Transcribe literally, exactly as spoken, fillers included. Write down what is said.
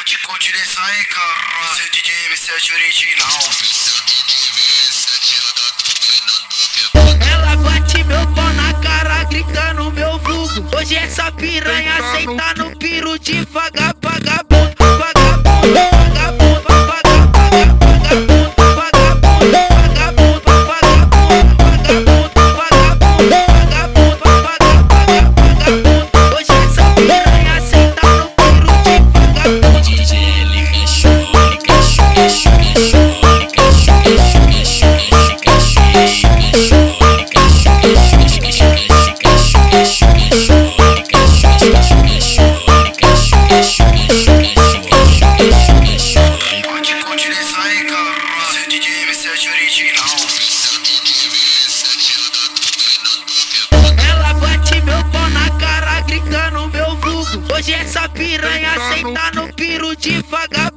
Pode continuar aí, cara. Seu D J M sete original. Ela bate meu pau na cara, gritando meu vulgo. Hoje essa piranha aceita no piro de vagabundo, vagabundo, vagabundo, vagabundo, vagabundo, vagabundo, vagabundo, vagabundo, vagabundo, vagabundo. Hoje essa piranha aceita no piro de vagabundo. D J ele cachorro, ele cachorro, cachorro, ele cachorro, cachorro, cachorro, Pode continuar aí, cara. Seu D J M sete original. Ela bate meu pau na cara, gritando meu vulgo. Hoje essa piranha aceita no piro de vagabundo.